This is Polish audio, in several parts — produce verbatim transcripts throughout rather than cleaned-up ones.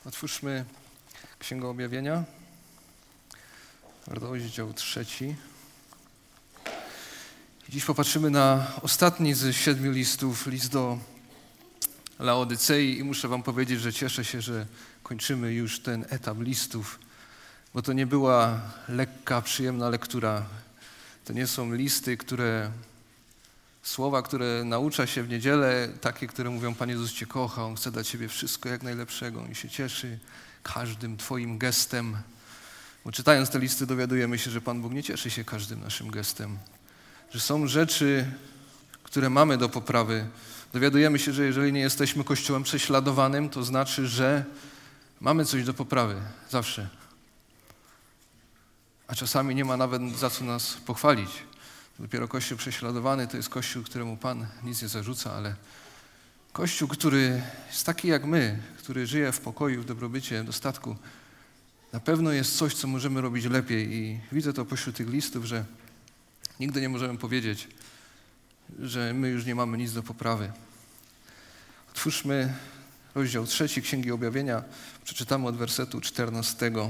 Otwórzmy Księgę Objawienia, rozdział trzeci. Dziś popatrzymy na ostatni z siedmiu listów, list do Laodycei i muszę wam powiedzieć, że cieszę się, że kończymy już ten etap listów, bo to nie była lekka, przyjemna lektura. To nie są listy, które, słowa, które naucza się w niedzielę, takie, które mówią: Pan Jezus Cię kocha, On chce dla Ciebie wszystko jak najlepszego, On się cieszy każdym Twoim gestem. Bo czytając te listy dowiadujemy się, że Pan Bóg nie cieszy się każdym naszym gestem, że są rzeczy, które mamy do poprawy. Dowiadujemy się, że jeżeli nie jesteśmy Kościołem prześladowanym, to znaczy, że mamy coś do poprawy, zawsze. A czasami nie ma nawet za co nas pochwalić. Dopiero Kościół prześladowany to jest Kościół, któremu Pan nic nie zarzuca, ale Kościół, który jest taki jak my, który żyje w pokoju, w dobrobycie, w dostatku, na pewno jest coś, co możemy robić lepiej i widzę to pośród tych listów, że nigdy nie możemy powiedzieć, że my już nie mamy nic do poprawy. Otwórzmy rozdział trzeci Księgi Objawienia, przeczytamy od wersetu czternastego.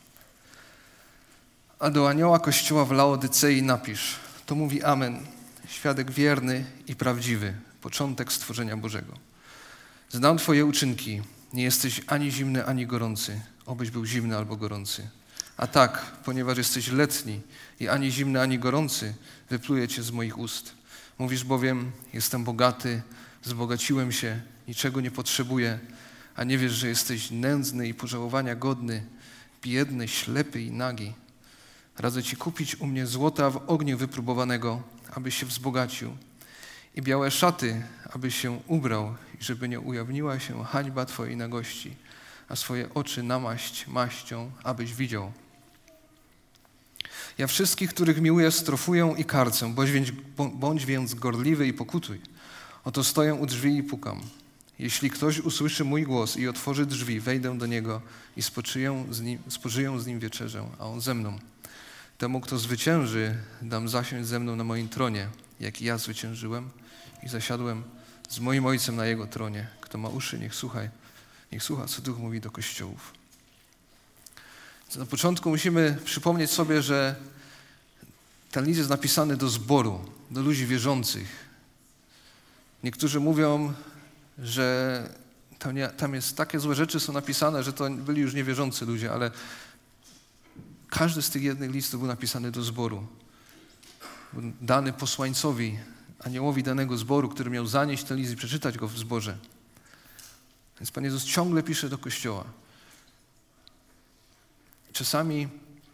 A do anioła Kościoła w Laodycei napisz: to mówi Amen, świadek wierny i prawdziwy, początek stworzenia Bożego. Znam Twoje uczynki, nie jesteś ani zimny, ani gorący, obyś był zimny albo gorący. A tak, ponieważ jesteś letni i ani zimny, ani gorący, wypluję Cię z moich ust. Mówisz bowiem: jestem bogaty, wzbogaciłem się, niczego nie potrzebuję, a nie wiesz, że jesteś nędzny i pożałowania godny, biedny, ślepy i nagi. Radzę Ci kupić u mnie złota w ogniu wypróbowanego, abyś się wzbogacił, i białe szaty, abyś się ubrał, i żeby nie ujawniła się hańba Twojej nagości, a swoje oczy namaść maścią, abyś widział. Ja wszystkich, których miłuję, strofuję i karcę, bądź więc, bądź więc gorliwy i pokutuj. Oto stoję u drzwi i pukam. Jeśli ktoś usłyszy mój głos i otworzy drzwi, wejdę do niego i spoczyję z nim, spożyję z nim wieczerzę, a on ze mną. Temu, kto zwycięży, dam zasiąść ze mną na moim tronie, jak i ja zwyciężyłem i zasiadłem z moim Ojcem na Jego tronie. Kto ma uszy, niech słuchaj, niech słucha, co Duch mówi do kościołów. Na początku musimy przypomnieć sobie, że ten list jest napisany do zboru, do ludzi wierzących. Niektórzy mówią, że tam, nie, tam jest takie złe rzeczy są napisane, że to byli już niewierzący ludzie, ale każdy z tych jednych listów był napisany do zboru. Był dany posłańcowi, aniołowi danego zboru, który miał zanieść ten list i przeczytać go w zborze. Więc Pan Jezus ciągle pisze do Kościoła. Czasami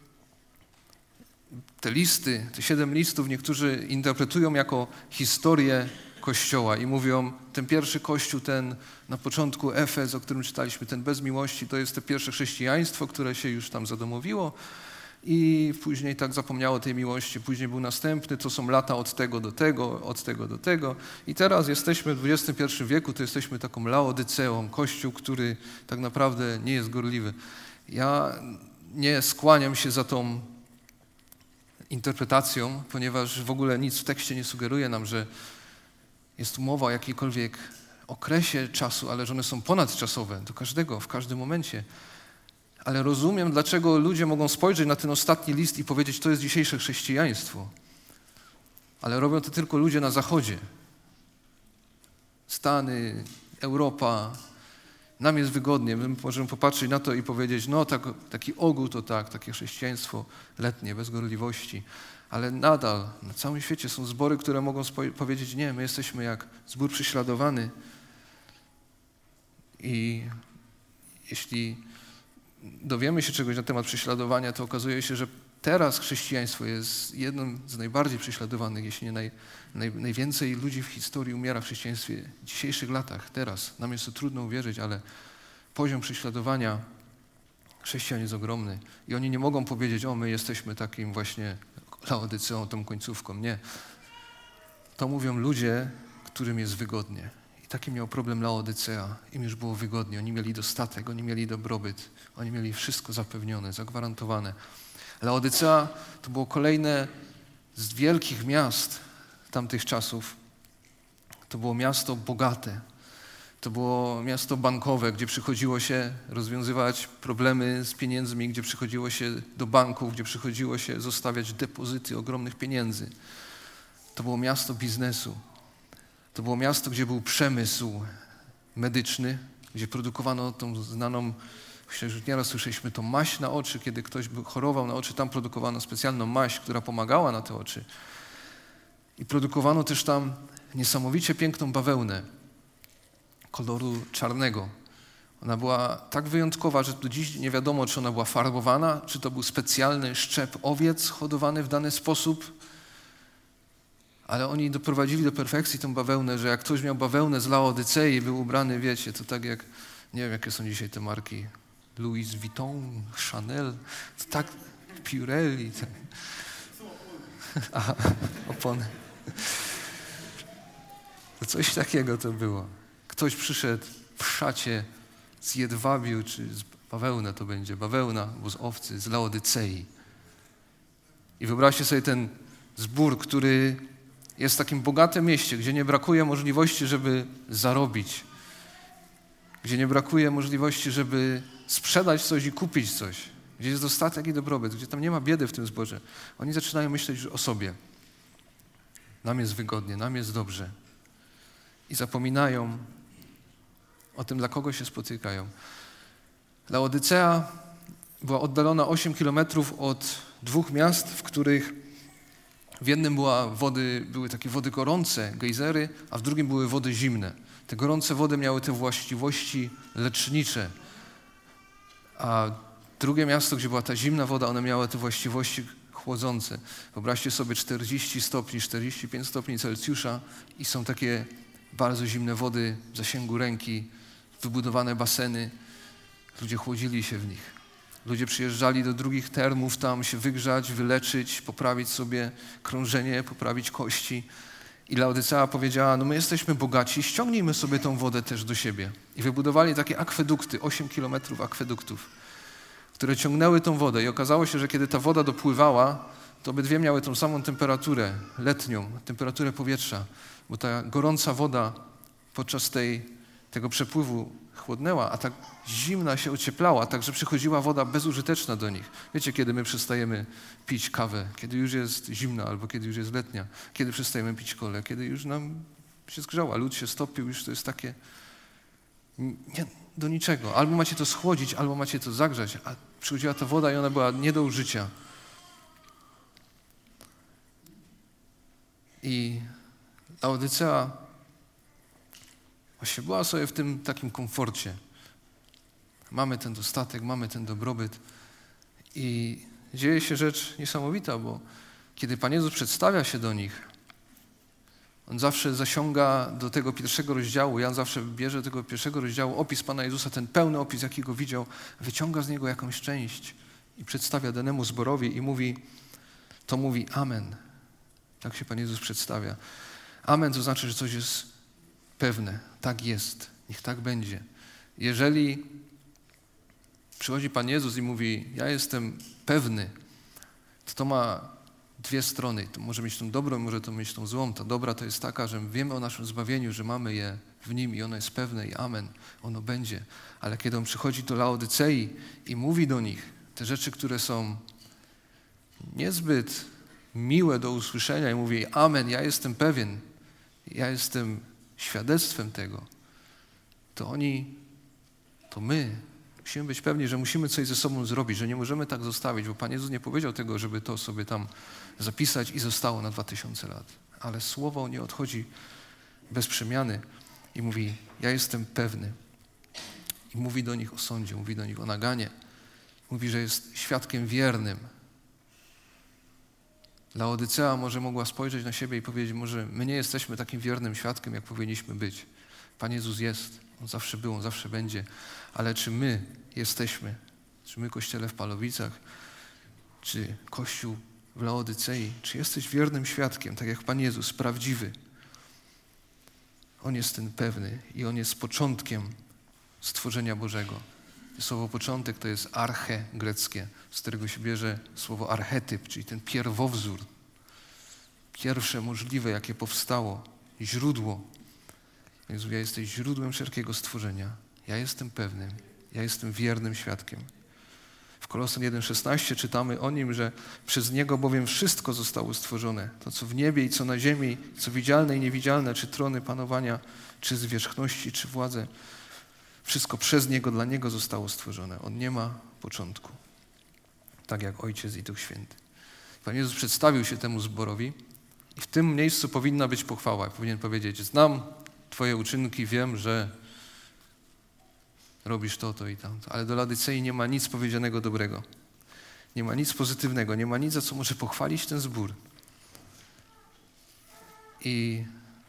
te listy, te siedem listów niektórzy interpretują jako historię Kościoła i mówią: ten pierwszy Kościół, ten na początku Efez, o którym czytaliśmy, ten bez miłości, to jest to pierwsze chrześcijaństwo, które się już tam zadomowiło i później tak zapomniało tej miłości. Później był następny, to są lata od tego do tego, od tego do tego i teraz jesteśmy w dwudziestym pierwszym wieku, to jesteśmy taką Laodyceą, Kościół, który tak naprawdę nie jest gorliwy. Ja nie skłaniam się za tą interpretacją, ponieważ w ogóle nic w tekście nie sugeruje nam, że jest tu mowa o jakiejkolwiek okresie czasu, ale że one są ponadczasowe do każdego, w każdym momencie. Ale rozumiem, dlaczego ludzie mogą spojrzeć na ten ostatni list i powiedzieć: to jest dzisiejsze chrześcijaństwo. Ale robią to tylko ludzie na Zachodzie. Stany, Europa. Nam jest wygodnie. My możemy popatrzeć na to i powiedzieć: no tak, taki ogół to tak, takie chrześcijaństwo letnie, bez gorliwości. Ale nadal na całym świecie są zbory, które mogą spo- powiedzieć: nie, my jesteśmy jak zbór prześladowany. I jeśli dowiemy się czegoś na temat prześladowania, to okazuje się, że teraz chrześcijaństwo jest jednym z najbardziej prześladowanych, jeśli nie naj, naj, najwięcej ludzi w historii umiera w chrześcijaństwie w dzisiejszych latach, teraz. Nam jest to trudno uwierzyć, ale poziom prześladowania chrześcijan jest ogromny. I oni nie mogą powiedzieć: o, my jesteśmy takim właśnie Laodyceą, tą końcówką. Nie. To mówią ludzie, którym jest wygodnie. I taki miał problem Laodycea. Im już było wygodnie. Oni mieli dostatek, oni mieli dobrobyt. Oni mieli wszystko zapewnione, zagwarantowane. Laodycea to było kolejne z wielkich miast tamtych czasów. To było miasto bogate. To było miasto bankowe, gdzie przychodziło się rozwiązywać problemy z pieniędzmi, gdzie przychodziło się do banków, gdzie przychodziło się zostawiać depozyty ogromnych pieniędzy. To było miasto biznesu. To było miasto, gdzie był przemysł medyczny, gdzie produkowano tą znaną, myślę, że nieraz słyszeliśmy, tą maść na oczy, kiedy ktoś chorował na oczy, tam produkowano specjalną maść, która pomagała na te oczy. I produkowano też tam niesamowicie piękną bawełnę koloru czarnego. Ona była tak wyjątkowa, że do dziś nie wiadomo, czy ona była farbowana, czy to był specjalny szczep owiec hodowany w dany sposób. Ale oni doprowadzili do perfekcji tą bawełnę, że jak ktoś miał bawełnę z Laodycei i był ubrany, wiecie, to tak jak, nie wiem, jakie są dzisiaj te marki, Louis Vuitton, Chanel, to tak, Pirelli. Tak. Aha, opony. To coś takiego to było. Ktoś przyszedł w szacie z jedwabiu, czy z bawełna to będzie, bawełna, bo z owcy, z Laodycei. I wyobraźcie sobie ten zbór, który jest w takim bogatym mieście, gdzie nie brakuje możliwości, żeby zarobić, gdzie nie brakuje możliwości, żeby sprzedać coś i kupić coś, gdzie jest dostatek i dobrobyt, gdzie tam nie ma biedy w tym zborze. Oni zaczynają myśleć o sobie. Nam jest wygodnie, nam jest dobrze. I zapominają o tym, dla kogo się spotykają. Laodycea była oddalona osiem kilometrów od dwóch miast, w których w jednym była wody, były takie wody gorące, gejzery, a w drugim były wody zimne. Te gorące wody miały te właściwości lecznicze, a drugie miasto, gdzie była ta zimna woda, one miały te właściwości chłodzące. Wyobraźcie sobie czterdzieści stopni, czterdzieści pięć stopni Celsjusza i są takie bardzo zimne wody w zasięgu ręki, wybudowane baseny. Ludzie chłodzili się w nich. Ludzie przyjeżdżali do drugich termów tam się wygrzać, wyleczyć, poprawić sobie krążenie, poprawić kości. I Laodycea powiedziała, no my jesteśmy bogaci, ściągnijmy sobie tą wodę też do siebie. I wybudowali takie akwedukty, osiem kilometrów akweduktów, które ciągnęły tą wodę. I okazało się, że kiedy ta woda dopływała, to obydwie miały tą samą temperaturę letnią, temperaturę powietrza, bo ta gorąca woda podczas tej, tego przepływu chłodnęła, a ta zimna się ocieplała, tak że przychodziła woda bezużyteczna do nich. Wiecie, kiedy my przestajemy pić kawę? Kiedy już jest zimna albo kiedy już jest letnia? Kiedy przestajemy pić kolę? Kiedy już nam się zgrzała, lód się stopił, już to jest takie nie, do niczego. Albo macie to schłodzić, albo macie to zagrzać, a przychodziła ta woda i ona była nie do użycia. I Laodycea właśnie była sobie w tym takim komforcie. Mamy ten dostatek, mamy ten dobrobyt i dzieje się rzecz niesamowita, bo kiedy Pan Jezus przedstawia się do nich, On zawsze zasiąga do tego pierwszego rozdziału, Jan zawsze bierze do tego pierwszego rozdziału opis Pana Jezusa, ten pełny opis, jaki go widział, wyciąga z niego jakąś część i przedstawia danemu zborowi i mówi, to mówi amen. Tak się Pan Jezus przedstawia. Amen to znaczy, że coś jest pewne. Tak jest. Niech tak będzie. Jeżeli przychodzi Pan Jezus i mówi, ja jestem pewny, to to ma dwie strony. To może mieć tą dobrą, może to mieć tą złą. Ta dobra to jest taka, że wiemy o naszym zbawieniu, że mamy je w Nim i ono jest pewne i amen. Ono będzie. Ale kiedy On przychodzi do Laodycei i mówi do nich te rzeczy, które są niezbyt miłe do usłyszenia i mówi, amen, ja jestem pewien, ja jestem świadectwem tego, to oni, to my musimy być pewni, że musimy coś ze sobą zrobić, że nie możemy tak zostawić, bo Pan Jezus nie powiedział tego, żeby to sobie tam zapisać i zostało na dwa tysiące lat. Ale Słowo nie odchodzi bez przemiany i mówi, ja jestem pewny. I mówi do nich o sądzie, mówi do nich o naganie. Mówi, że jest świadkiem wiernym. Laodycea może mogła spojrzeć na siebie i powiedzieć, może my nie jesteśmy takim wiernym świadkiem, jak powinniśmy być. Pan Jezus jest, On zawsze był, On zawsze będzie. Ale czy my jesteśmy, czy my Kościele w Palowicach, czy Kościół w Laodycei, czy jesteś wiernym świadkiem, tak jak Pan Jezus, prawdziwy? On jest ten pewny i On jest początkiem stworzenia Bożego. Słowo początek to jest arche greckie, z którego się bierze słowo archetyp, czyli ten pierwowzór. Pierwsze możliwe, jakie powstało, źródło. Pan Jezus mówi, ja jesteś źródłem wszelkiego stworzenia. Ja jestem pewnym, ja jestem wiernym świadkiem. W Kolosan jeden szesnaście czytamy o Nim, że przez Niego bowiem wszystko zostało stworzone. To, co w niebie i co na ziemi, co widzialne i niewidzialne, czy trony panowania, czy zwierzchności, czy władze. Wszystko przez Niego, dla Niego zostało stworzone. On nie ma początku. Tak jak Ojciec i Duch Święty. Pan Jezus przedstawił się temu zborowi i w tym miejscu powinna być pochwała. Powinien powiedzieć, znam Twoje uczynki, wiem, że robisz to, to i tamto. Ale do Ladycei nie ma nic powiedzianego dobrego. Nie ma nic pozytywnego, nie ma nic, za co może pochwalić ten zbór. I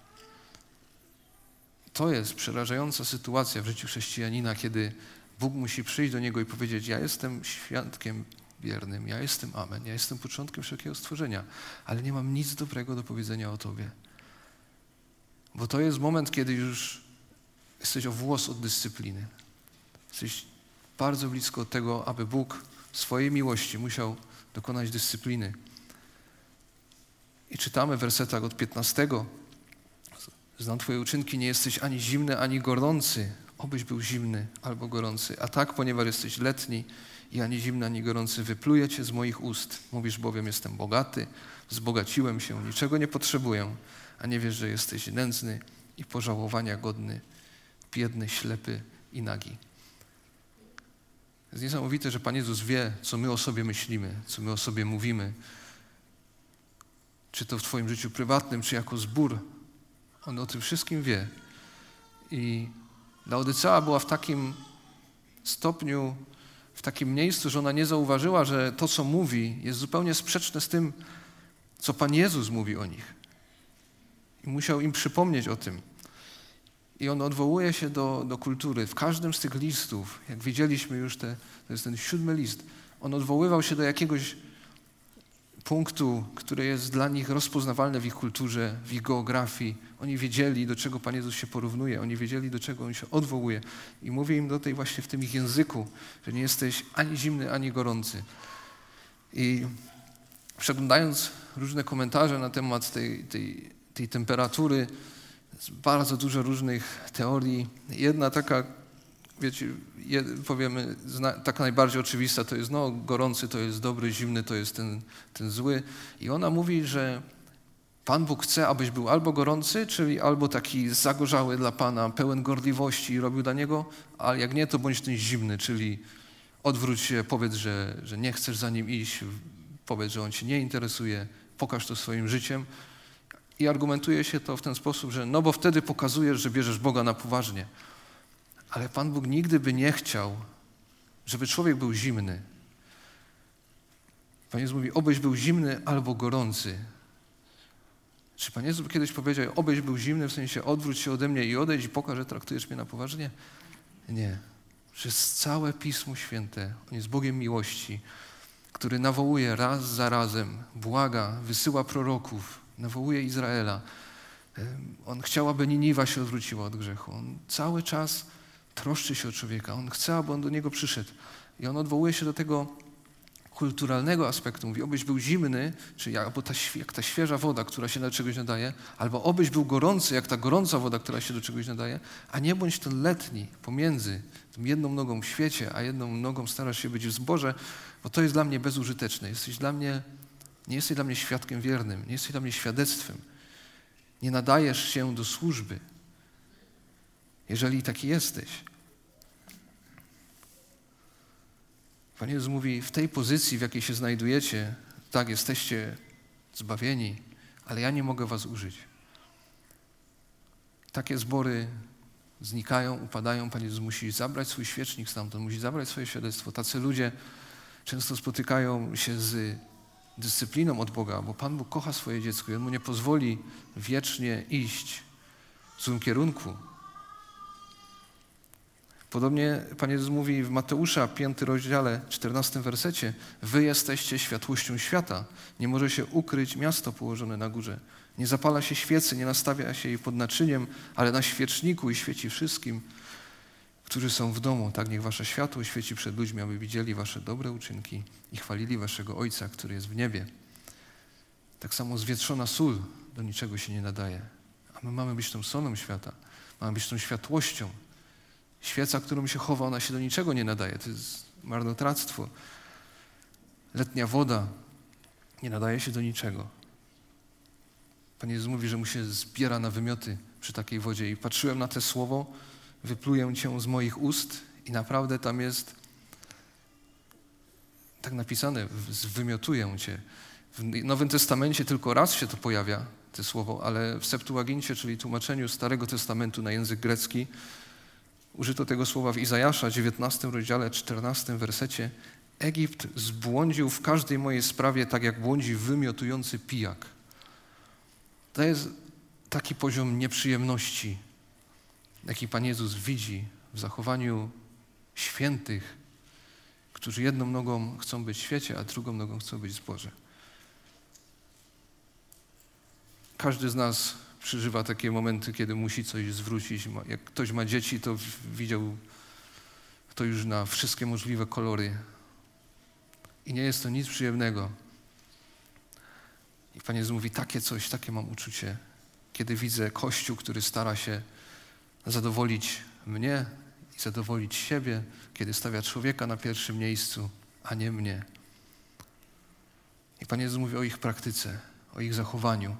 to jest przerażająca sytuacja w życiu chrześcijanina, kiedy Bóg musi przyjść do niego i powiedzieć, ja jestem świadkiem wiernym, ja jestem Amen, ja jestem początkiem wszelkiego stworzenia, ale nie mam nic dobrego do powiedzenia o Tobie. Bo to jest moment, kiedy już jesteś o włos od dyscypliny. Jesteś bardzo blisko tego, aby Bóg w swojej miłości musiał dokonać dyscypliny. I czytamy w wersetach od piętnastego. Znam Twoje uczynki, nie jesteś ani zimny, ani gorący. Obyś był zimny albo gorący. A tak, ponieważ jesteś letni i ani zimny, ani gorący, wypluję Cię z moich ust. Mówisz bowiem, jestem bogaty, wzbogaciłem się, niczego nie potrzebuję, a nie wiesz, że jesteś nędzny i pożałowania godny, biedny, ślepy i nagi. Jest niesamowite, że Pan Jezus wie, co my o sobie myślimy, co my o sobie mówimy. Czy to w Twoim życiu prywatnym, czy jako zbór. On o tym wszystkim wie. I Laodycea była w takim stopniu, w takim miejscu, że ona nie zauważyła, że to, co mówi, jest zupełnie sprzeczne z tym, co Pan Jezus mówi o nich. I musiał im przypomnieć o tym. I on odwołuje się do, do kultury. W każdym z tych listów, jak widzieliśmy już, te, to jest ten siódmy list, on odwoływał się do jakiegoś punktu, który jest dla nich rozpoznawalny w ich kulturze, w ich geografii. Oni wiedzieli, do czego Pan Jezus się porównuje. Oni wiedzieli, do czego On się odwołuje. I mówi im do tej właśnie w tym ich języku, że nie jesteś ani zimny, ani gorący. I przeglądając różne komentarze na temat tej, tej, tej temperatury, jest bardzo dużo różnych teorii. Jedna taka, wiecie, jed, powiemy, zna, taka najbardziej oczywista to jest, no gorący to jest dobry, zimny to jest ten, ten zły. I ona mówi, że Pan Bóg chce, abyś był albo gorący, czyli albo taki zagorzały dla Pana, pełen gorliwości i robił dla Niego, a jak nie, to bądź ten zimny, czyli odwróć się, powiedz, że, że nie chcesz za Nim iść, powiedz, że On Cię nie interesuje, pokaż to swoim życiem. I argumentuje się to w ten sposób, że no bo wtedy pokazujesz, że bierzesz Boga na poważnie. Ale Pan Bóg nigdy by nie chciał, żeby człowiek był zimny. Pan Jezus mówi, obyś był zimny albo gorący. Czy Pan Jezus kiedyś powiedział, obyś był zimny, w sensie odwróć się ode mnie i odejdź i pokaż, że traktujesz mnie na poważnie? Nie. Przez całe Pismo Święte, On jest Bogiem miłości, który nawołuje raz za razem, błaga, wysyła proroków, nawołuje Izraela. On chciał, aby Niniwa się odwróciła od grzechu. On cały czas troszczy się o człowieka. On chce, aby on do niego przyszedł. I on odwołuje się do tego kulturalnego aspektu. Mówi, obyś był zimny, czyli albo ta, jak ta świeża woda, która się do czegoś nadaje, albo obyś był gorący, jak ta gorąca woda, która się do czegoś nadaje, a nie bądź ten letni pomiędzy tym jedną nogą w świecie, a jedną nogą starasz się być w zborze, bo to jest dla mnie bezużyteczne. Jesteś dla mnie, nie jesteś dla mnie świadkiem wiernym, nie jesteś dla mnie świadectwem. Nie nadajesz się do służby, jeżeli taki jesteś. Pan Jezus mówi, w tej pozycji, w jakiej się znajdujecie, tak, jesteście zbawieni, ale ja nie mogę was użyć. Takie zbory znikają, upadają. Pan Jezus musi zabrać swój świecznik stamtąd, musi zabrać swoje świadectwo. Tacy ludzie często spotykają się z dyscypliną od Boga, bo Pan Bóg kocha swoje dziecko i On mu nie pozwoli wiecznie iść w złym kierunku. Podobnie Pan Jezus mówi w Mateusza, piątym rozdziale, czternastym wersecie, wy jesteście światłością świata. Nie może się ukryć miasto położone na górze. Nie zapala się świecy, nie nastawia się jej pod naczyniem, ale na świeczniku i świeci wszystkim, którzy są w domu. Tak niech wasze światło świeci przed ludźmi, aby widzieli wasze dobre uczynki i chwalili waszego Ojca, który jest w niebie. Tak samo zwietrzona sól do niczego się nie nadaje. A my mamy być tą solą świata. Mamy być tą światłością. Świeca, którą się chowa, ona się do niczego nie nadaje. To jest marnotrawstwo. Letnia woda nie nadaje się do niczego. Pan Jezus mówi, że mu się zbiera na wymioty przy takiej wodzie. I patrzyłem na te słowo, wypluję cię z moich ust i naprawdę tam jest tak napisane, zwymiotuję cię. W Nowym Testamencie tylko raz się to pojawia, to słowo, ale w Septuagincie, czyli tłumaczeniu Starego Testamentu na język grecki, użyto tego słowa w Izajasza, dziewiętnastym rozdziale, czternastym wersecie. Egipt zbłądził w każdej mojej sprawie, tak jak błądzi wymiotujący pijak. To jest taki poziom nieprzyjemności, jaki Pan Jezus widzi w zachowaniu świętych, którzy jedną nogą chcą być w świecie, a drugą nogą chcą być w zborze. Każdy z nas przeżywa takie momenty, kiedy musi coś zwrócić. Jak ktoś ma dzieci, to widział to już na wszystkie możliwe kolory. I nie jest to nic przyjemnego. I Pan Jezus mówi, takie coś, takie mam uczucie, kiedy widzę Kościół, który stara się zadowolić mnie i zadowolić siebie, kiedy stawia człowieka na pierwszym miejscu, a nie mnie. I Pan Jezus mówi o ich praktyce, o ich zachowaniu.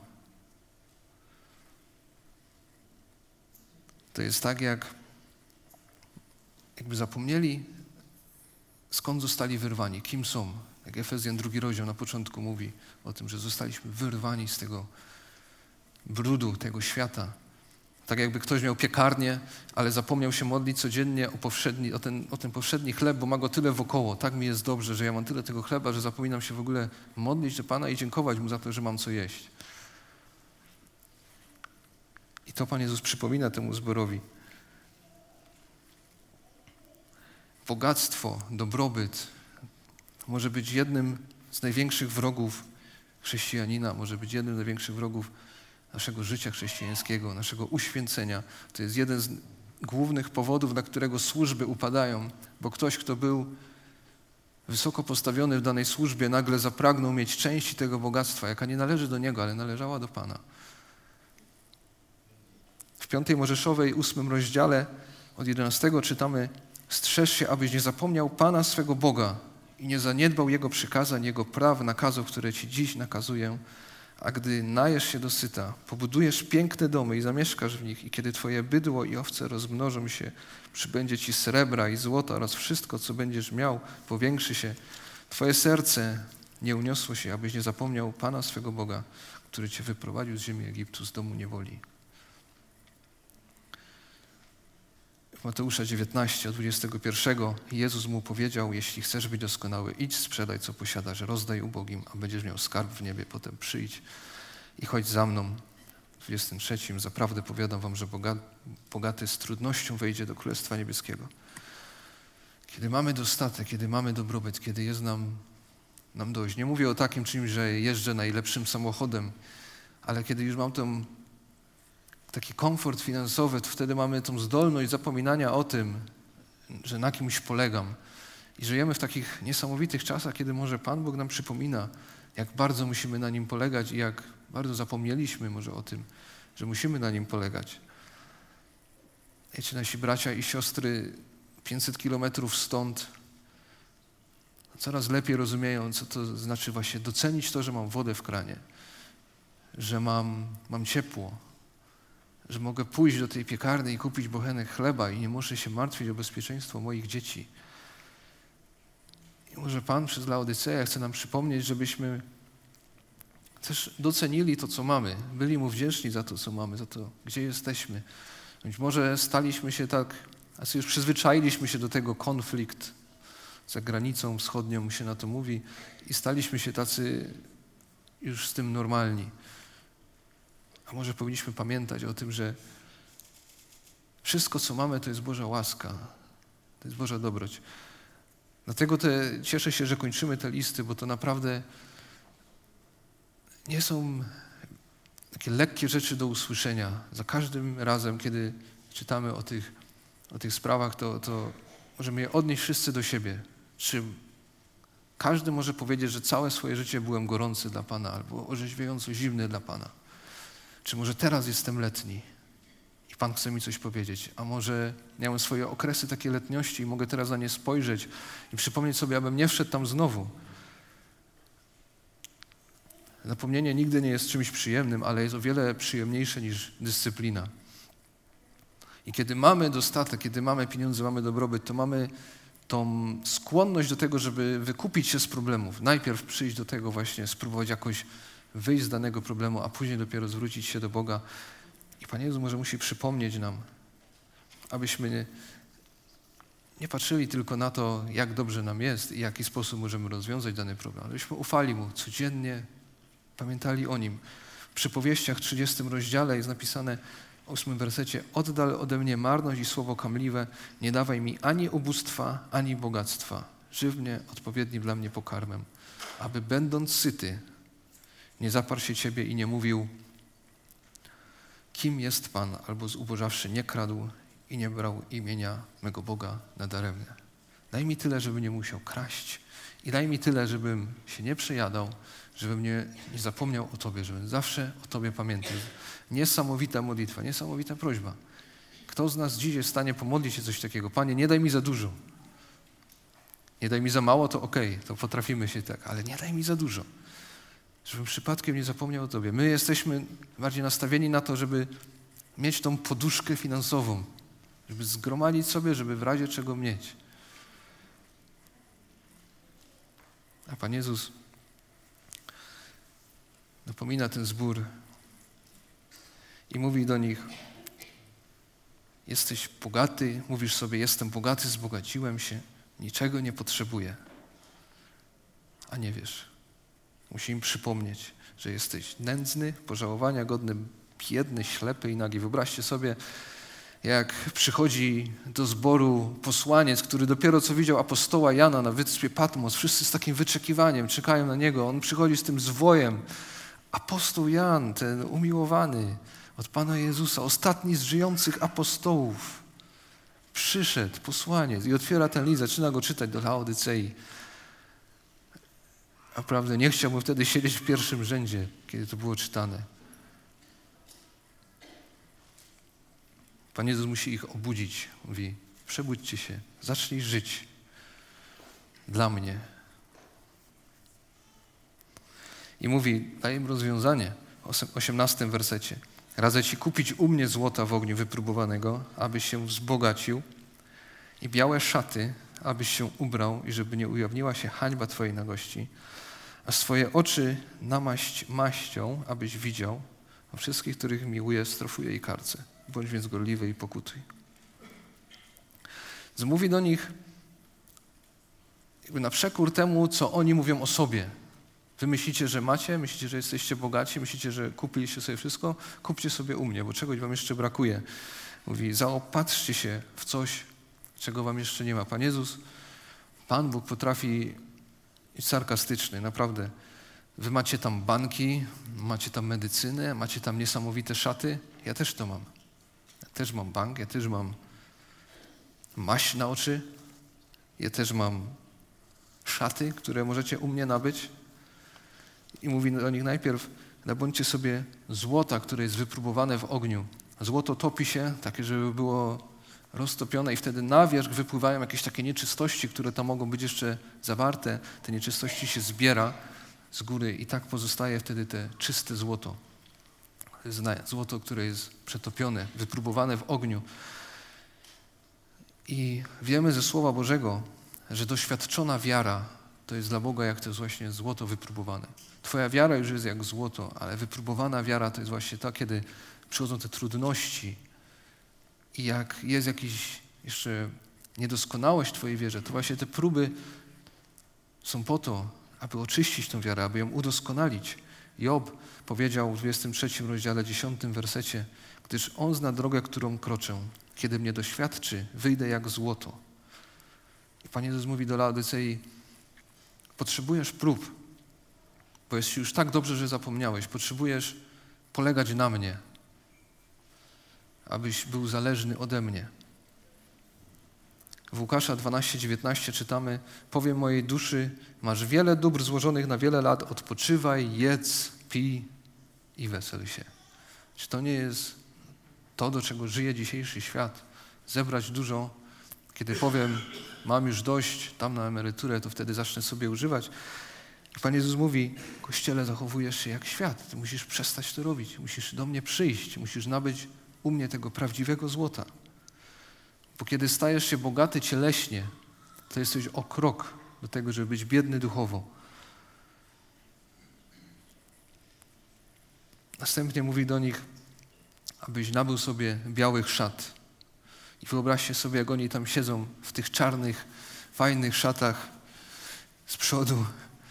To jest tak, jak jakby zapomnieli, skąd zostali wyrwani, kim są. Jak Efezjan drugi rozdział na początku mówi o tym, że zostaliśmy wyrwani z tego brudu, tego świata. Tak jakby ktoś miał piekarnię, ale zapomniał się modlić codziennie o, powszedni, o, ten, o ten powszedni chleb, bo ma go tyle wokoło. Tak mi jest dobrze, że ja mam tyle tego chleba, że zapominam się w ogóle modlić do Pana i dziękować Mu za to, że mam co jeść. I to Pan Jezus przypomina temu zborowi. Bogactwo, dobrobyt może być jednym z największych wrogów chrześcijanina, może być jednym z największych wrogów naszego życia chrześcijańskiego, naszego uświęcenia. To jest jeden z głównych powodów, dla którego służby upadają, bo ktoś, kto był wysoko postawiony w danej służbie, nagle zapragnął mieć części tego bogactwa, jaka nie należy do niego, ale należała do Pana. W piątej Mojżeszowej, ósmym rozdziale od jedenastego czytamy: strzeż się, abyś nie zapomniał Pana swego Boga i nie zaniedbał Jego przykazań, Jego praw, nakazów, które Ci dziś nakazuję. A gdy najesz się dosyta, pobudujesz piękne domy i zamieszkasz w nich, i kiedy Twoje bydło i owce rozmnożą się, przybędzie Ci srebra i złota oraz wszystko, co będziesz miał, powiększy się. Twoje serce nie uniosło się, abyś nie zapomniał Pana swego Boga, który Cię wyprowadził z ziemi Egiptu, z domu niewoli. W Mateusza dziewiętnaście, od dwudziestego pierwszego Jezus mu powiedział: jeśli chcesz być doskonały, idź, sprzedaj, co posiadasz, rozdaj ubogim, a będziesz miał skarb w niebie, potem przyjdź i chodź za mną. W dwudziestym trzecim zaprawdę powiadam wam, że bogaty z trudnością wejdzie do Królestwa Niebieskiego. Kiedy mamy dostatek, kiedy mamy dobrobyt, kiedy jest nam, nam dość. Nie mówię o takim czymś, że jeżdżę najlepszym samochodem, ale kiedy już mam tą taki komfort finansowy, to wtedy mamy tą zdolność zapominania o tym, że na kimś polegam. I żyjemy w takich niesamowitych czasach, kiedy może Pan Bóg nam przypomina, jak bardzo musimy na Nim polegać i jak bardzo zapomnieliśmy może o tym, że musimy na Nim polegać. Wiecie, nasi bracia i siostry pięćset kilometrów stąd coraz lepiej rozumieją, co to znaczy właśnie docenić to, że mam wodę w kranie, że mam, mam ciepło, że mogę pójść do tej piekarni i kupić bochenek chleba i nie muszę się martwić o bezpieczeństwo moich dzieci. I może Pan przez Laodyceę chce nam przypomnieć, żebyśmy też docenili to, co mamy. Byli Mu wdzięczni za to, co mamy, za to, gdzie jesteśmy. Być może staliśmy się tak, a już przyzwyczailiśmy się do tego konflikt za granicą wschodnią, się na to mówi, i staliśmy się tacy już z tym normalni. A może powinniśmy pamiętać o tym, że wszystko, co mamy, to jest Boża łaska, to jest Boża dobroć. Dlatego te, cieszę się, że kończymy te listy, bo to naprawdę nie są takie lekkie rzeczy do usłyszenia. Za każdym razem, kiedy czytamy o tych, o tych sprawach, to, to możemy je odnieść wszyscy do siebie. Czy każdy może powiedzieć, że całe swoje życie byłem gorący dla Pana albo orzeźwiająco zimny dla Pana. Czy może teraz jestem letni i Pan chce mi coś powiedzieć. A może miałem swoje okresy takie letniości i mogę teraz na nie spojrzeć i przypomnieć sobie, abym nie wszedł tam znowu. Napomnienie nigdy nie jest czymś przyjemnym, ale jest o wiele przyjemniejsze niż dyscyplina. I kiedy mamy dostatek, kiedy mamy pieniądze, mamy dobrobyt, to mamy tą skłonność do tego, żeby wykupić się z problemów. Najpierw przyjść do tego właśnie, spróbować jakoś wyjść z danego problemu, a później dopiero zwrócić się do Boga. I Pan Jezus może musi przypomnieć nam, abyśmy nie, nie patrzyli tylko na to, jak dobrze nam jest i w jaki sposób możemy rozwiązać dany problem, abyśmy ufali Mu codziennie, pamiętali o Nim. W Przypowieściach w trzydziestym rozdziale jest napisane w ósmym wersecie: oddal ode mnie marność i słowo kamliwe, nie dawaj mi ani ubóstwa, ani bogactwa. Żyw mnie odpowiednim dla mnie pokarmem, aby będąc syty, nie zaparł się Ciebie i nie mówił, kim jest Pan, albo zubożawszy nie kradł i nie brał imienia mego Boga nadaremnie. Daj mi tyle, żebym nie musiał kraść i daj mi tyle, żebym się nie przejadał, żebym nie, nie zapomniał o Tobie, żebym zawsze o Tobie pamiętał. Niesamowita modlitwa, niesamowita prośba. Kto z nas dziś jest w stanie pomodlić się coś takiego? Panie, nie daj mi za dużo. Nie daj mi za mało, to okej, okay, to potrafimy się tak, ale nie daj mi za dużo. Żebym przypadkiem nie zapomniał o Tobie. My jesteśmy bardziej nastawieni na to, żeby mieć tą poduszkę finansową, żeby zgromadzić sobie, żeby w razie czego mieć. A Pan Jezus napomina ten zbór i mówi do nich: jesteś bogaty, mówisz sobie, jestem bogaty, wzbogaciłem się, niczego nie potrzebuję, a nie wiesz. Musi im przypomnieć, że jesteś nędzny, pożałowania godny, biedny, ślepy i nagi. Wyobraźcie sobie, jak przychodzi do zboru posłaniec, który dopiero co widział apostoła Jana na wyspie Patmos. Wszyscy z takim wyczekiwaniem czekają na niego. On przychodzi z tym zwojem. Apostoł Jan, ten umiłowany od Pana Jezusa, ostatni z żyjących apostołów, przyszedł posłaniec i otwiera ten list, zaczyna go czytać do Laodycei. Naprawdę nie chciałbym wtedy siedzieć w pierwszym rzędzie, kiedy to było czytane. Pan Jezus musi ich obudzić. Mówi: przebudźcie się, zacznij żyć dla mnie. I mówi, daje im rozwiązanie w osiemnastym wersecie. Radzę Ci kupić u mnie złota w ogniu wypróbowanego, abyś się wzbogacił, i białe szaty, abyś się ubrał i żeby nie ujawniła się hańba Twojej nagości, a swoje oczy namaść maścią, abyś widział, a wszystkich, których miłuje, strofuje i karcę. Bądź więc gorliwy i pokutuj. Mówi do nich jakby na przekór temu, co oni mówią o sobie. Wy myślicie, że macie, myślicie, że jesteście bogaci, myślicie, że kupiliście sobie wszystko, kupcie sobie u mnie, bo czegoś wam jeszcze brakuje. Mówi, zaopatrzcie się w coś, czego wam jeszcze nie ma. Pan Jezus, Pan Bóg potrafi być sarkastyczny, naprawdę. Wy macie tam banki, macie tam medycynę, macie tam niesamowite szaty. Ja też to mam. Ja też mam bank, ja też mam maść na oczy, ja też mam szaty, które możecie u mnie nabyć. I mówi do nich najpierw, nabądźcie sobie złota, które jest wypróbowane w ogniu. Złoto topi się, takie, żeby było roztopione i wtedy na wierzch wypływają jakieś takie nieczystości, które tam mogą być jeszcze zawarte. Te nieczystości się zbiera z góry i tak pozostaje wtedy te czyste złoto. Złoto, które jest przetopione, wypróbowane w ogniu. I wiemy ze Słowa Bożego, że doświadczona wiara to jest dla Boga jak to jest właśnie złoto wypróbowane. Twoja wiara już jest jak złoto, ale wypróbowana wiara to jest właśnie ta, kiedy przychodzą te trudności i jak jest jakiś jeszcze niedoskonałość w Twojej wierze, to właśnie te próby są po to, aby oczyścić tą wiarę, aby ją udoskonalić. Job powiedział w dwudziestym trzecim rozdziale, dziesiątym wersecie, gdyż On zna drogę, którą kroczę. Kiedy mnie doświadczy, wyjdę jak złoto. I Pan Jezus mówi do Laodycei, potrzebujesz prób, bo jest ci już tak dobrze, że zapomniałeś. Potrzebujesz polegać na mnie, abyś był zależny ode mnie. W Łukasza dwanaście dziewiętnaście czytamy, powiem mojej duszy, masz wiele dóbr złożonych na wiele lat, odpoczywaj, jedz, pij i wesel się. Czy to nie jest to, do czego żyje dzisiejszy świat. Zebrać dużo, kiedy powiem, mam już dość, tam na emeryturę, to wtedy zacznę sobie używać. I Pan Jezus mówi, Kościele, zachowujesz się jak świat. Ty musisz przestać to robić. Musisz do mnie przyjść. Musisz nabyć u mnie tego prawdziwego złota. Bo kiedy stajesz się bogaty cieleśnie, to jesteś o krok do tego, żeby być biedny duchowo. Następnie mówi do nich, abyś nabył sobie białych szat. I wyobraźcie sobie, jak oni tam siedzą w tych czarnych, fajnych szatach z przodu,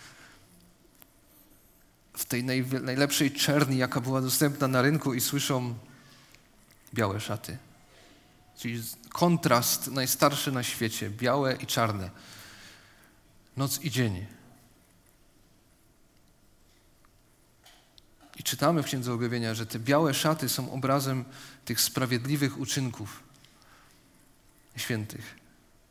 w tej naj, najlepszej czerni, jaka była dostępna na rynku i słyszą białe szaty. Czyli kontrast najstarszy na świecie, białe i czarne. Noc i dzień. I czytamy w Księdze Objawienia, że te białe szaty są obrazem tych sprawiedliwych uczynków świętych.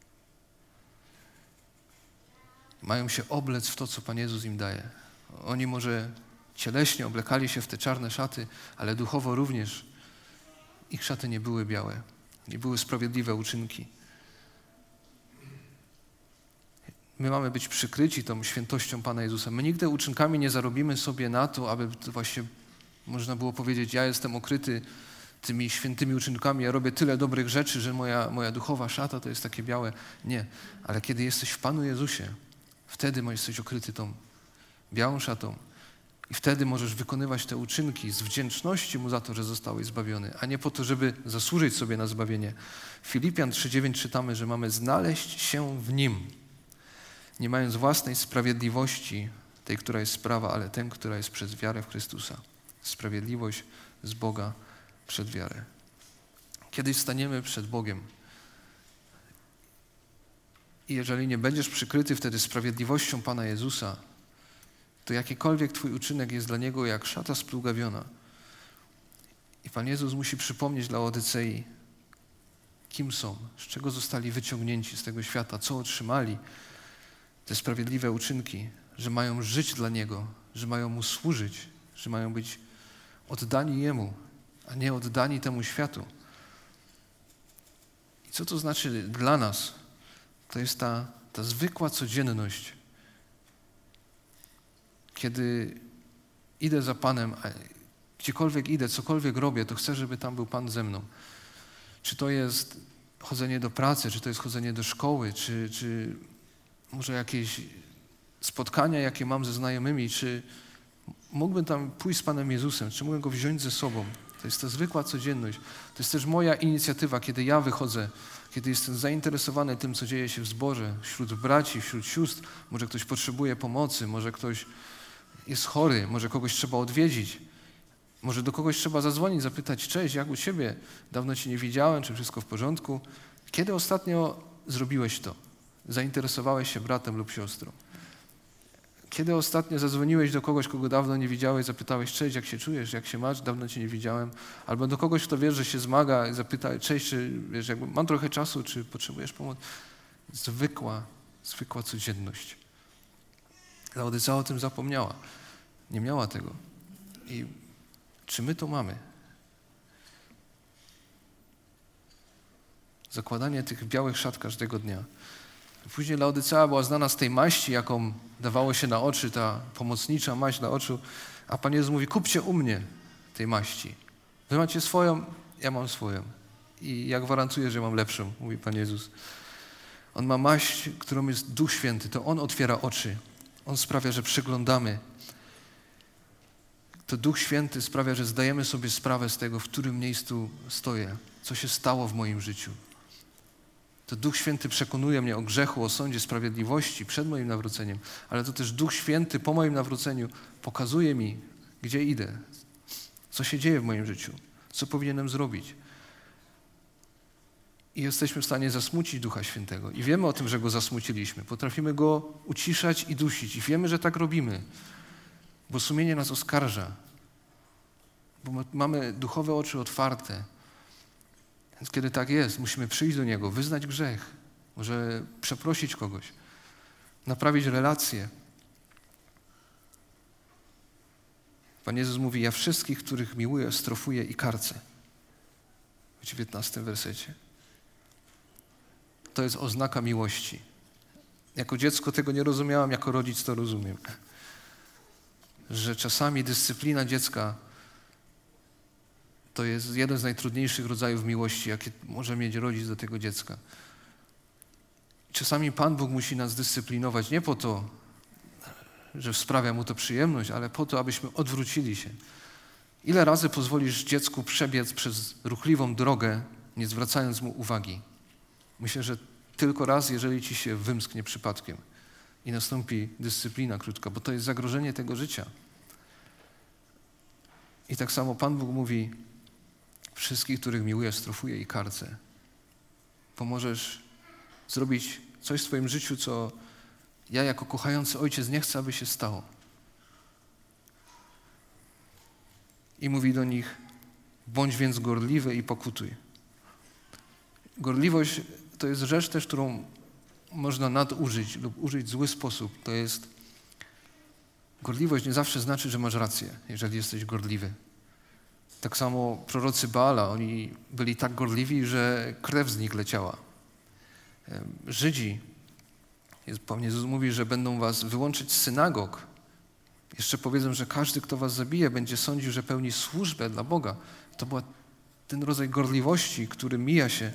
Mają się oblec w to, co Pan Jezus im daje. Oni może cieleśnie oblekali się w te czarne szaty, ale duchowo również ich szaty nie były białe. Nie były sprawiedliwe uczynki. My mamy być przykryci tą świętością Pana Jezusa. My nigdy uczynkami nie zarobimy sobie na to, aby to właśnie można było powiedzieć, ja jestem okryty tymi świętymi uczynkami, ja robię tyle dobrych rzeczy, że moja, moja duchowa szata to jest takie białe. Nie, ale kiedy jesteś w Panu Jezusie, wtedy jesteś okryty tą białą szatą i wtedy możesz wykonywać te uczynki z wdzięczności Mu za to, że zostałeś zbawiony, a nie po to, żeby zasłużyć sobie na zbawienie. W Filipian trzy dziewięć czytamy, że mamy znaleźć się w Nim, nie mając własnej sprawiedliwości, tej, która jest z prawa, ale tę, która jest przez wiarę w Chrystusa. Sprawiedliwość z Boga przed wiarę. Kiedyś staniemy przed Bogiem i jeżeli nie będziesz przykryty wtedy sprawiedliwością Pana Jezusa, to jakikolwiek twój uczynek jest dla Niego jak szata splugawiona. I Pan Jezus musi przypomnieć dla Laodycei, kim są, z czego zostali wyciągnięci z tego świata, co otrzymali, te sprawiedliwe uczynki, że mają żyć dla Niego, że mają Mu służyć, że mają być oddani Jemu, a nie oddani temu światu. I co to znaczy dla nas? To jest ta, ta zwykła codzienność, kiedy idę za Panem, a gdziekolwiek idę, cokolwiek robię, to chcę, żeby tam był Pan ze mną. Czy to jest chodzenie do pracy, czy to jest chodzenie do szkoły, czy, czy może jakieś spotkania, jakie mam ze znajomymi, czy mógłbym tam pójść z Panem Jezusem, czy mógłbym Go wziąć ze sobą. To jest ta zwykła codzienność. To jest też moja inicjatywa, kiedy ja wychodzę, kiedy jestem zainteresowany tym, co dzieje się w zborze, wśród braci, wśród sióstr. Może ktoś potrzebuje pomocy, może ktoś jest chory, może kogoś trzeba odwiedzić, może do kogoś trzeba zadzwonić, zapytać, cześć, jak u Ciebie? Dawno Cię nie widziałem, czy wszystko w porządku? Kiedy ostatnio zrobiłeś to? Zainteresowałeś się bratem lub siostrą? Kiedy ostatnio zadzwoniłeś do kogoś, kogo dawno nie widziałeś, zapytałeś, cześć, jak się czujesz, jak się masz, dawno Cię nie widziałem? Albo do kogoś, kto wiesz, że się zmaga i zapytaj, cześć, czy wiesz, jakby mam trochę czasu, czy potrzebujesz pomocy? Zwykła, zwykła codzienność. Laodycea o tym zapomniała. Nie miała tego. I czy my to mamy? Zakładanie tych białych szat każdego dnia. Później Laodycea była znana z tej maści, jaką dawało się na oczy, ta pomocnicza maść na oczu, a Pan Jezus mówi, kupcie u mnie tej maści. Wy macie swoją, ja mam swoją. I ja gwarantuję, że mam lepszą, mówi Pan Jezus. On ma maść, którą jest Duch Święty. To On otwiera oczy. On sprawia, że przeglądamy. To Duch Święty sprawia, że zdajemy sobie sprawę z tego, w którym miejscu stoję, co się stało w moim życiu. To Duch Święty przekonuje mnie o grzechu, o sądzie, sprawiedliwości przed moim nawróceniem, ale to też Duch Święty po moim nawróceniu pokazuje mi, gdzie idę, co się dzieje w moim życiu, co powinienem zrobić. I jesteśmy w stanie zasmucić Ducha Świętego. I wiemy o tym, że Go zasmuciliśmy. Potrafimy Go uciszać i dusić. I wiemy, że tak robimy, bo sumienie nas oskarża, bo mamy duchowe oczy otwarte. Więc kiedy tak jest, musimy przyjść do Niego, wyznać grzech, może przeprosić kogoś, naprawić relacje. Pan Jezus mówi, ja wszystkich, których miłuję, strofuję i karcę. w dziewiętnastym wersecie. To jest oznaka miłości. Jako dziecko tego nie rozumiałam, jako rodzic to rozumiem. Że czasami dyscyplina dziecka to jest jeden z najtrudniejszych rodzajów miłości, jakie może mieć rodzic do tego dziecka. Czasami Pan Bóg musi nas dyscyplinować nie po to, że sprawia Mu to przyjemność, ale po to, abyśmy odwrócili się. Ile razy pozwolisz dziecku przebiec przez ruchliwą drogę, nie zwracając mu uwagi? Myślę, że tylko raz, jeżeli ci się wymsknie przypadkiem i nastąpi dyscyplina krótka, bo to jest zagrożenie tego życia. I tak samo Pan Bóg mówi: wszystkich, których miłuję, strofuję i karcę. Pomożesz zrobić coś w swoim życiu, co ja jako kochający ojciec nie chcę, aby się stało. I mówi do nich: bądź więc gorliwy i pokutuj. Gorliwość to jest rzecz też, którą można nadużyć lub użyć w zły sposób. To jest gorliwość nie zawsze znaczy, że masz rację, jeżeli jesteś gorliwy. Tak samo prorocy Baala, oni byli tak gorliwi, że krew z nich leciała. Żydzi, Pan Jezus mówi, że będą was wyłączyć z synagog. Jeszcze powiedzą, że każdy, kto was zabije, będzie sądził, że pełni służbę dla Boga. To był ten rodzaj gorliwości, który mija się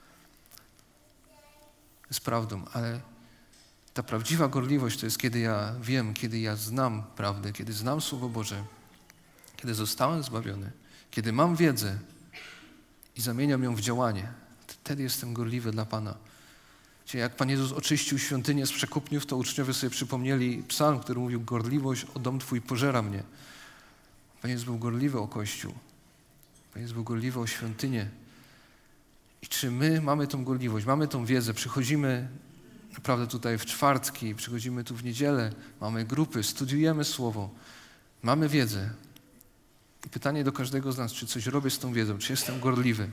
z prawdą, ale ta prawdziwa gorliwość to jest, kiedy ja wiem, kiedy ja znam prawdę, kiedy znam Słowo Boże, kiedy zostałem zbawiony, kiedy mam wiedzę i zamieniam ją w działanie. Wtedy jestem gorliwy dla Pana. Jak Pan Jezus oczyścił świątynię z przekupniów, to uczniowie sobie przypomnieli psalm, który mówił: gorliwość o dom Twój pożera mnie. Pan Jezus był gorliwy o Kościół. Pan Jezus był gorliwy o świątynię. I czy my mamy tą gorliwość, mamy tą wiedzę, przychodzimy naprawdę tutaj w czwartki, przychodzimy tu w niedzielę, mamy grupy, studiujemy Słowo, mamy wiedzę. I pytanie do każdego z nas, czy coś robię z tą wiedzą, czy jestem gorliwy?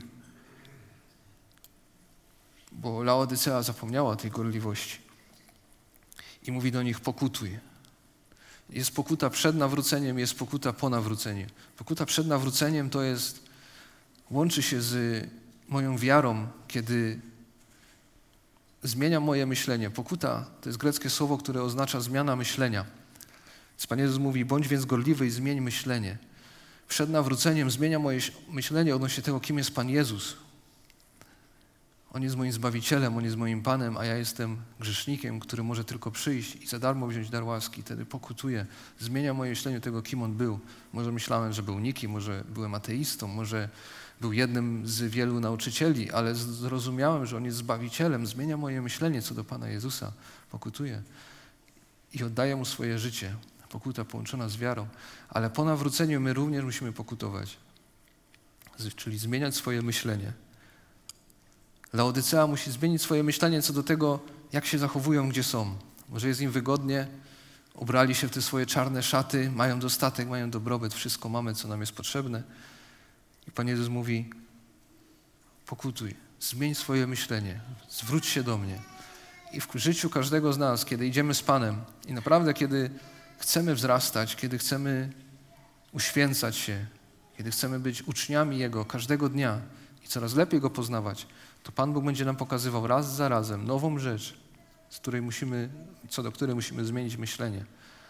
Bo Laodycea zapomniała tej gorliwości. I mówi do nich: pokutuj. Jest pokuta przed nawróceniem, jest pokuta po nawróceniu. Pokuta przed nawróceniem to jest, łączy się z moją wiarą, kiedy zmieniam moje myślenie. Pokuta to jest greckie słowo, które oznacza zmiana myślenia. Więc Pan Jezus mówi: bądź więc gorliwy i zmień myślenie. Przed nawróceniem zmienia moje myślenie odnośnie tego, kim jest Pan Jezus. On jest moim Zbawicielem, On jest moim Panem, a ja jestem grzesznikiem, który może tylko przyjść i za darmo wziąć dar łaski. Wtedy pokutuję. Zmienia moje myślenie tego, kim On był. Może myślałem, że był nikim, może byłem ateistą, może był jednym z wielu nauczycieli, ale zrozumiałem, że On jest Zbawicielem. Zmienia moje myślenie co do Pana Jezusa. Pokutuję i oddaję Mu swoje życie. Pokuta połączona z wiarą. Ale po nawróceniu my również musimy pokutować. Czyli zmieniać swoje myślenie. Laodycea musi zmienić swoje myślenie co do tego, jak się zachowują, gdzie są. Może jest im wygodnie, ubrali się w te swoje czarne szaty, mają dostatek, mają dobrobyt, wszystko mamy, co nam jest potrzebne. I Pan Jezus mówi: pokutuj, zmień swoje myślenie, zwróć się do mnie. I w życiu każdego z nas, kiedy idziemy z Panem i naprawdę kiedy chcemy wzrastać, kiedy chcemy uświęcać się, kiedy chcemy być uczniami Jego każdego dnia i coraz lepiej Go poznawać, to Pan Bóg będzie nam pokazywał raz za razem nową rzecz, z której musimy, co do której musimy zmienić myślenie.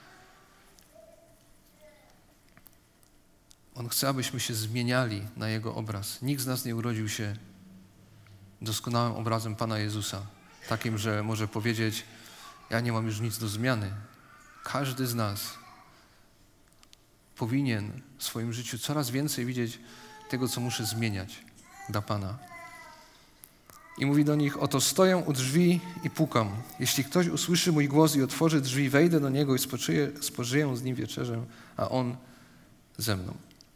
On chce, abyśmy się zmieniali na Jego obraz. Nikt z nas nie urodził się doskonałym obrazem Pana Jezusa, takim, że może powiedzieć: ja nie mam już nic do zmiany. Każdy z nas powinien w swoim życiu coraz więcej widzieć tego, co muszę zmieniać dla Pana. I mówi do nich: oto stoję u drzwi i pukam. Jeśli ktoś usłyszy mój głos i otworzy drzwi, wejdę do niego i spoczyję, spożyję z nim wieczerzę, a on ze mną.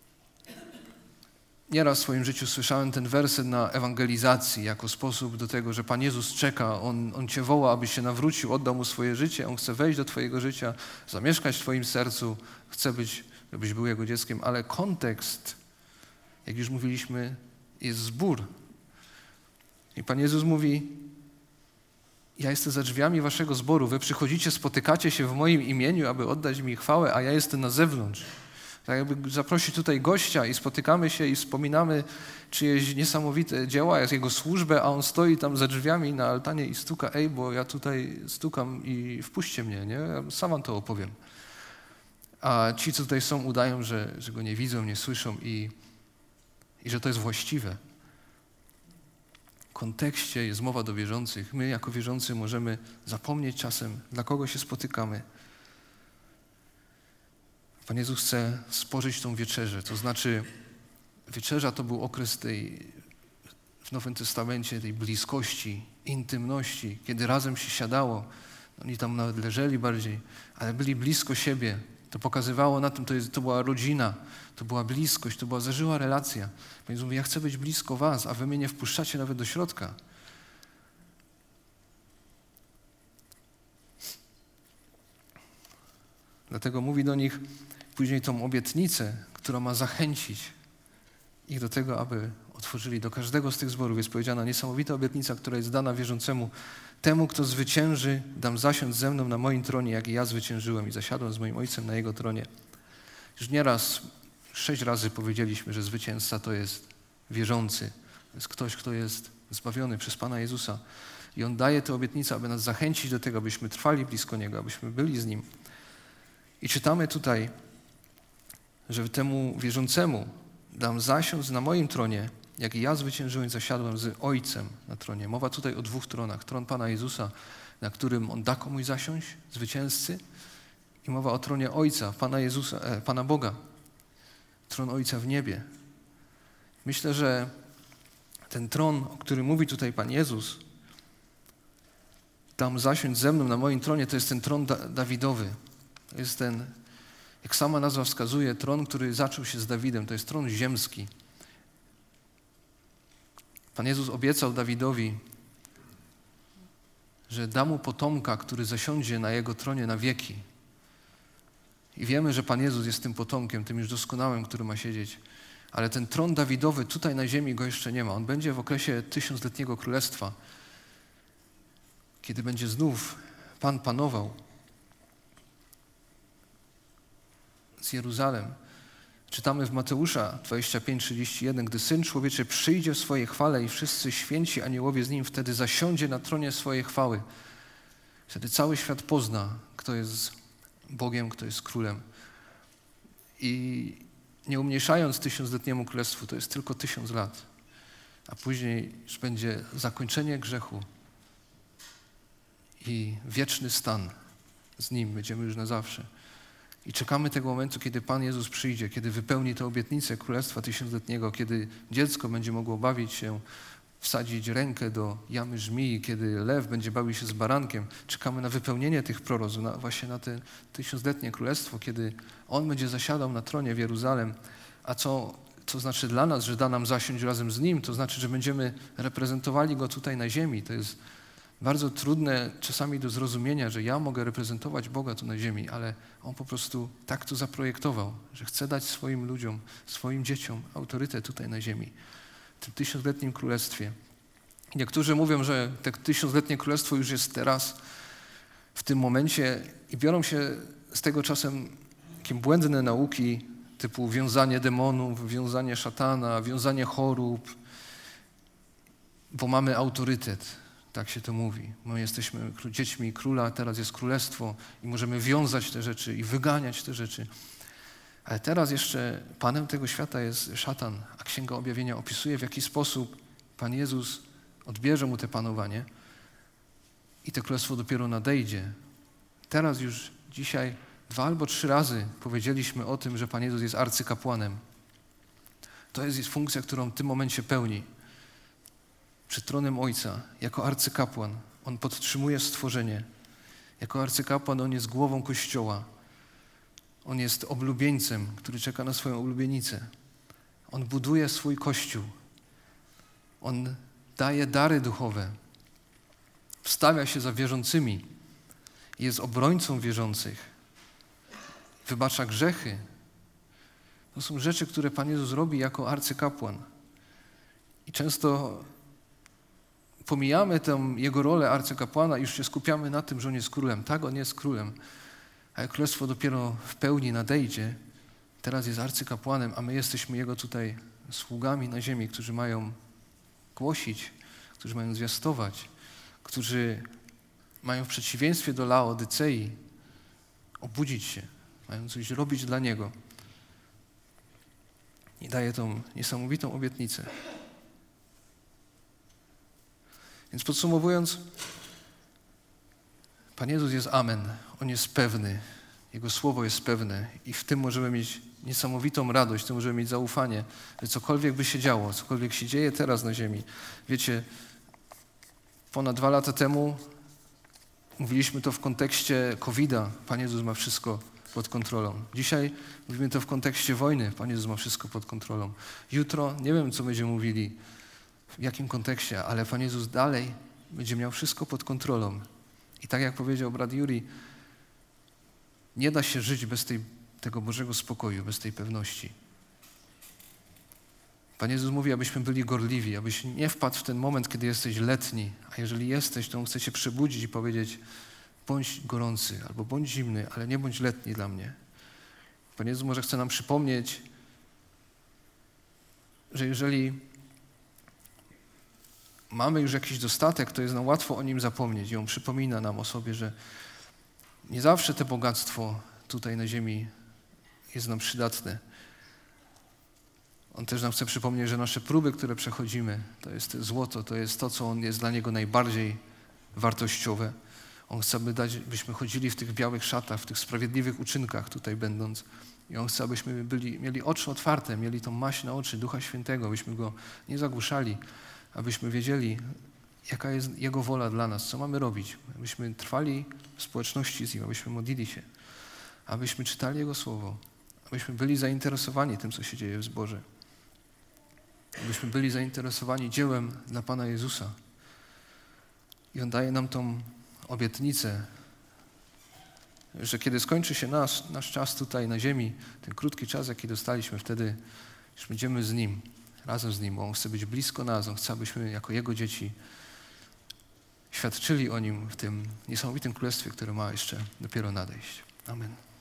Nieraz w swoim życiu słyszałem ten werset na ewangelizacji jako sposób do tego, że Pan Jezus czeka, On, on Cię woła, abyś się nawrócił, oddał Mu swoje życie, On chce wejść do Twojego życia, zamieszkać w Twoim sercu, chce być, żebyś był Jego dzieckiem, ale kontekst, jak już mówiliśmy, jest zbór. I Pan Jezus mówi: ja jestem za drzwiami waszego zboru, wy przychodzicie, spotykacie się w moim imieniu, aby oddać mi chwałę, a ja jestem na zewnątrz. Tak jakby zaprosić tutaj gościa i spotykamy się i wspominamy czyjeś niesamowite dzieła, jego służbę, a on stoi tam za drzwiami na altanie i stuka, ej, bo ja tutaj stukam i wpuśćcie mnie, nie? Ja sam wam to opowiem. A ci, co tutaj są, udają, że, że go nie widzą, nie słyszą i, i że to jest właściwe. W kontekście jest mowa do wierzących. My jako wierzący możemy zapomnieć czasem, dla kogo się spotykamy. Pan Jezus chce spożyć tą wieczerzę, to znaczy wieczerza to był okres tej, w Nowym Testamencie, tej bliskości, intymności, kiedy razem się siadało. Oni tam nawet leżeli bardziej, ale byli blisko siebie. To pokazywało na tym, to, jest, to była rodzina, to była bliskość, to była zażyła relacja. Pan Jezus mówi, ja chcę być blisko was, a wy mnie nie wpuszczacie nawet do środka. Dlatego mówi do nich później tą obietnicę, która ma zachęcić ich do tego, aby otworzyli. Do każdego z tych zborów jest powiedziana niesamowita obietnica, która jest dana wierzącemu. Temu, kto zwycięży, dam zasiąść ze mną na moim tronie, jak i ja zwyciężyłem i zasiadłem z moim Ojcem na Jego tronie. Już nieraz, sześć razy powiedzieliśmy, że zwycięzca to jest wierzący. To jest ktoś, kto jest zbawiony przez Pana Jezusa. I On daje tę obietnicę, aby nas zachęcić do tego, abyśmy trwali blisko Niego, abyśmy byli z Nim. I czytamy tutaj, że temu wierzącemu dam zasiąść na moim tronie, jak i ja zwyciężyłem i zasiadłem z Ojcem na tronie. Mowa tutaj o dwóch tronach. Tron Pana Jezusa, na którym On da komuś zasiąść, zwycięzcy, i mowa o tronie Ojca, Pana Jezusa, e, Pana Boga. Tron Ojca w niebie. Myślę, że ten tron, o którym mówi tutaj Pan Jezus, dam zasiąść ze mną na moim tronie, to jest ten tron da- Dawidowy. To jest ten, jak sama nazwa wskazuje, tron, który zaczął się z Dawidem. To jest tron ziemski. Pan Jezus obiecał Dawidowi, że da mu potomka, który zasiądzie na jego tronie na wieki. I wiemy, że Pan Jezus jest tym potomkiem, tym już doskonałym, który ma siedzieć. Ale ten tron Dawidowy tutaj na ziemi go jeszcze nie ma. On będzie w okresie tysiącletniego królestwa, kiedy będzie znów Pan panował z Jeruzalem. Czytamy w Mateusza dwadzieścia pięć, trzydzieści jeden, gdy Syn Człowieczy przyjdzie w swojej chwale i wszyscy święci aniołowie z Nim, wtedy zasiądzie na tronie swojej chwały. Wtedy cały świat pozna, kto jest Bogiem, kto jest Królem. I nie umniejszając tysiącletniemu królestwu, to jest tylko tysiąc lat. A później już będzie zakończenie grzechu i wieczny stan z Nim. Będziemy już na zawsze. I czekamy tego momentu, kiedy Pan Jezus przyjdzie, kiedy wypełni tę obietnicę Królestwa Tysiącletniego, kiedy dziecko będzie mogło bawić się, wsadzić rękę do jamy żmii, kiedy lew będzie bawił się z barankiem. Czekamy na wypełnienie tych proroctw, na, właśnie na te tysiącletnie królestwo, kiedy On będzie zasiadał na tronie w Jeruzalem. A co, co znaczy dla nas, że da nam zasiąść razem z Nim? To znaczy, że będziemy reprezentowali Go tutaj na ziemi. To jest bardzo trudne czasami do zrozumienia, że ja mogę reprezentować Boga tu na ziemi, ale On po prostu tak to zaprojektował, że chce dać swoim ludziom, swoim dzieciom autorytet tutaj na ziemi, w tym tysiącletnim królestwie. Niektórzy mówią, że to tysiącletnie królestwo już jest teraz, w tym momencie i biorą się z tego czasem takie błędne nauki typu wiązanie demonów, wiązanie szatana, wiązanie chorób, bo mamy autorytet. Tak się to mówi. My jesteśmy dziećmi króla, teraz jest królestwo i możemy wiązać te rzeczy i wyganiać te rzeczy. Ale teraz jeszcze panem tego świata jest szatan, a Księga Objawienia opisuje, w jaki sposób Pan Jezus odbierze mu te panowanie i to królestwo dopiero nadejdzie. Teraz już dzisiaj dwa albo trzy razy powiedzieliśmy o tym, że Pan Jezus jest arcykapłanem. To jest funkcja, którą w tym momencie pełni. Przed tronem Ojca, jako arcykapłan. On podtrzymuje stworzenie. Jako arcykapłan On jest głową Kościoła. On jest oblubieńcem, który czeka na swoją oblubienicę. On buduje swój Kościół. On daje dary duchowe. Wstawia się za wierzącymi. Jest obrońcą wierzących. Wybacza grzechy. To są rzeczy, które Pan Jezus robi jako arcykapłan. I często pomijamy tę Jego rolę arcykapłana i już się skupiamy na tym, że On jest królem. Tak, On jest królem. A jak królestwo dopiero w pełni nadejdzie, Teraz jest arcykapłanem, a my jesteśmy Jego tutaj sługami na ziemi, którzy mają głosić, którzy mają zwiastować, którzy mają w przeciwieństwie do Laodycei obudzić się, mają coś robić dla Niego. I daje tą niesamowitą obietnicę. Więc podsumowując, Pan Jezus jest Amen. On jest pewny. Jego słowo jest pewne i w tym możemy mieć niesamowitą radość, w tym możemy mieć zaufanie, że cokolwiek by się działo, cokolwiek się dzieje teraz na ziemi. Wiecie, ponad dwa lata temu mówiliśmy to w kontekście kowida. Pan Jezus ma wszystko pod kontrolą. Dzisiaj mówimy to w kontekście wojny. Pan Jezus ma wszystko pod kontrolą. Jutro nie wiem, co będziemy mówili, w jakim kontekście, ale Pan Jezus dalej będzie miał wszystko pod kontrolą. I tak jak powiedział brat Juri, nie da się żyć bez tej, tego Bożego spokoju, bez tej pewności. Pan Jezus mówi, abyśmy byli gorliwi, abyś nie wpadł w ten moment, kiedy jesteś letni, a jeżeli jesteś, to On chce cię przebudzić i powiedzieć, bądź gorący albo bądź zimny, ale nie bądź letni dla mnie. Pan Jezus może chce nam przypomnieć, że jeżeli mamy już jakiś dostatek, to jest nam łatwo o nim zapomnieć i On przypomina nam o sobie, że nie zawsze to bogactwo tutaj na ziemi jest nam przydatne. On też nam chce przypomnieć, że nasze próby, które przechodzimy, to jest złoto, to jest to, co on jest dla Niego najbardziej wartościowe. On chce, aby dać, byśmy chodzili w tych białych szatach, w tych sprawiedliwych uczynkach tutaj będąc. I On chce, abyśmy byli, mieli oczy otwarte, mieli tą maść na oczy Ducha Świętego, abyśmy Go nie zagłuszali, abyśmy wiedzieli, jaka jest Jego wola dla nas, co mamy robić, abyśmy trwali w społeczności z Nim, abyśmy modlili się, abyśmy czytali Jego Słowo, abyśmy byli zainteresowani tym, co się dzieje w zborze, abyśmy byli zainteresowani dziełem dla Pana Jezusa. I On daje nam tą obietnicę, że kiedy skończy się nasz, nasz czas tutaj na ziemi, ten krótki czas, jaki dostaliśmy, wtedy już będziemy z Nim, razem z Nim, bo On chce być blisko nas, On chce, abyśmy jako Jego dzieci świadczyli o Nim w tym niesamowitym królestwie, które ma jeszcze dopiero nadejść. Amen.